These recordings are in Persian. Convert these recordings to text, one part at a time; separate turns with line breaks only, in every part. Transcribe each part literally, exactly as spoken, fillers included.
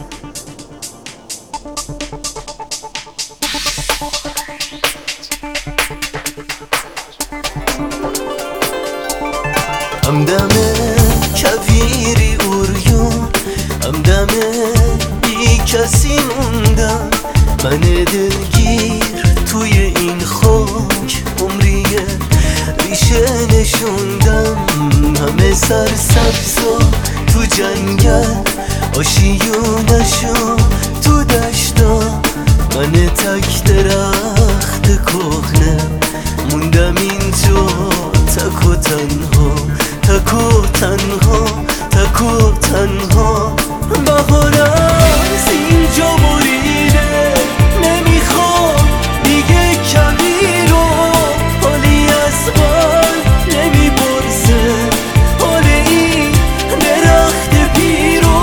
همدم کویری اوریون، همدم بی کسی موندم. من دلگیر توی این خاک عمریه ریشه نشوندم. همه سرسبزا تو جنگل، آشیونشو تو دشتا. من تک درخت کهنه موندم اینجا تک و تنها، تک و تنها، تک و تنها. بهار از اینجا بریده، نمیخوام دیگه کمی رو. حالی از قلب نمیپرسه حال این درخت پیرو.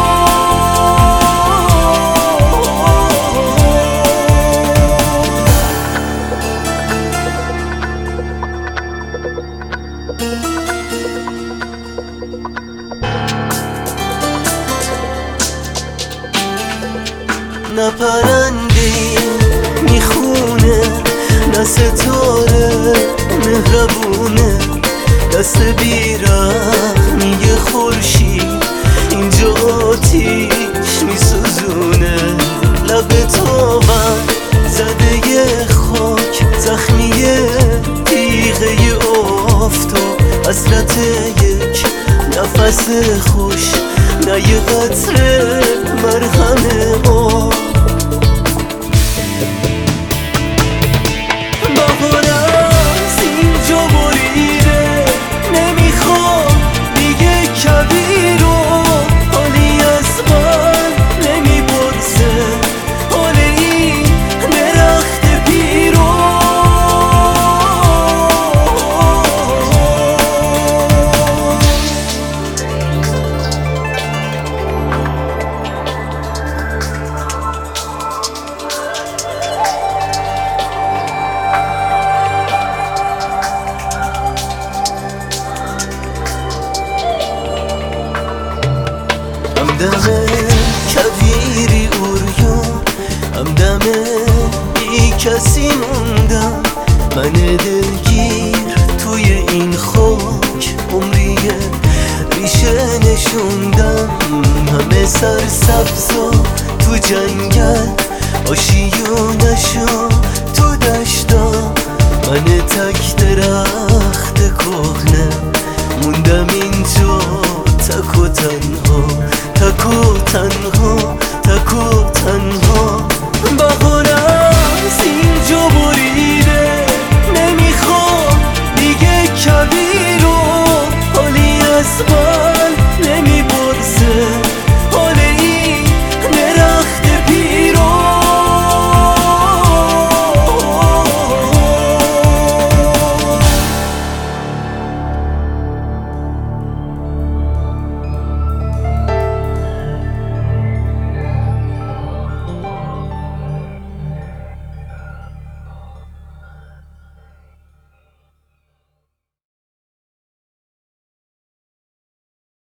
نه پرنده میخونه، نه ستاره مهربونه. دست بیرحمی خورشید اینجا آتیش میسوزونه. لب تاون زده ی خاک، زخمیه تیغه آفتاب. حسرت یک نفس خوش، نه یه قطره مرهم آب. بهار از اینجا بریده، نمیخوام دیگه کبیر رو. حالی از قلب نمیپرسه حال این درخت پیرو. همدم کویری اوریون، همدم بی کسی موندم. من دلگیر توی این خاک عمریه ریشه نشوندم. همه سرسبزا تو جنگل، آشیونشو تو دشتا. من تک درخت کهنه موندم اینجا تک و تنها، تک و تنها.